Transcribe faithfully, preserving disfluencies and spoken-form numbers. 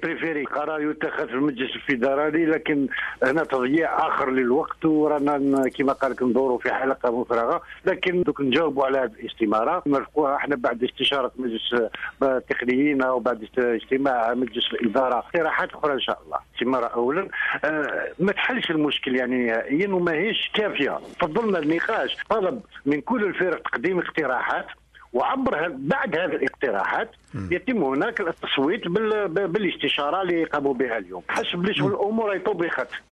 بريفيري قرار يتخذ في المجلس الفيدرالي، لكن هنا تضييع اخر للوقت، ورانا كما قال لك ندوروا في حلقه مفرغه. لكن دوك نجاوبوا على هذه الاستماره مرفوعه احنا بعد استشاره مجلس التقنيين او بعد اجتماع مجلس الاداره اقتراحات اخرى ان شاء الله. استماره اولا آه ما تحلش المشكل يعني نهائيا وما هيش كافيه. فضلنا النقاش، طلب من كل الفرق تقديم اقتراحات، وعبر بعد هذه الاقتراحات يتم هناك التصويت بالاستشاره اللي قاموا بها اليوم حسب الامور طبخت.